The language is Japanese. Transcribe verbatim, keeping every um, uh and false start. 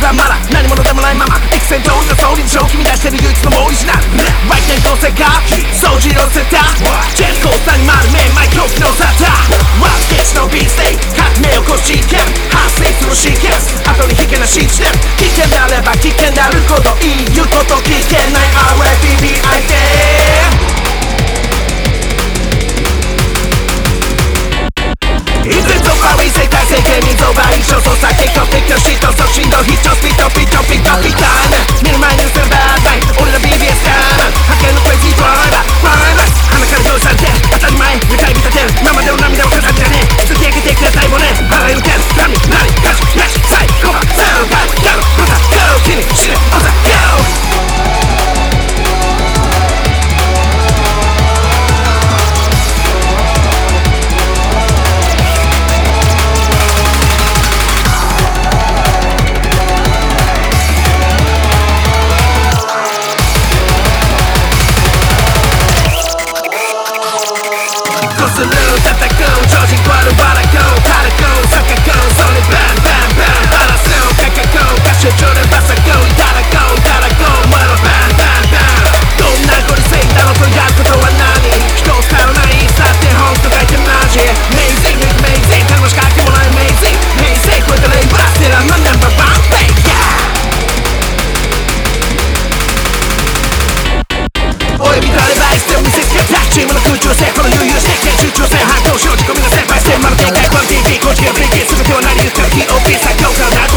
はまだ何者でもないまま幾千通りの総理に正気乱してる唯一のオリジナルワイキャン構成か掃除を捨てたジェスコーさんに丸めマイ狂気の沙汰ワースケッチのビーステイ革命を起こし事件発生するシーケンス後に引けなし地点危険であれば危険であること言い言うこと聞けない アールエフビービー 相手いずれ突破ウィン生態政権民族倍上操作結果適応しと促進の必聴スピードピットピットピッターな見る前に映るバーダイ俺ら ビービーエス だな派遣のクレイジードライバードライバー鼻から用意されて当たり前向かい見立てる今までの涙を飾ってね突き上げてくれたいもね払い受けるラミラリガチガチ最後はゼロガッガロまたガロ気にしねおざガロする叩く超人超えるバラコタラコサカコそれバンバンバンバラスをカカコ合唱中でバサコいただこういただこう燃えろバンバンバンどんなご時世だろうとやることは何人を使わないさって本と書いてマジ Amazing Amazing 楽しかってもらえ Amazing Amazing これでレイブラステラのナンバーワンペイお呼びかればいつでも見せつけたチームの空中性この悠々して集中性反抗正直込みが先輩してまるで外交 ティーブイ 公式がブリッキー全ては何言ってる ティーオーピー 最強から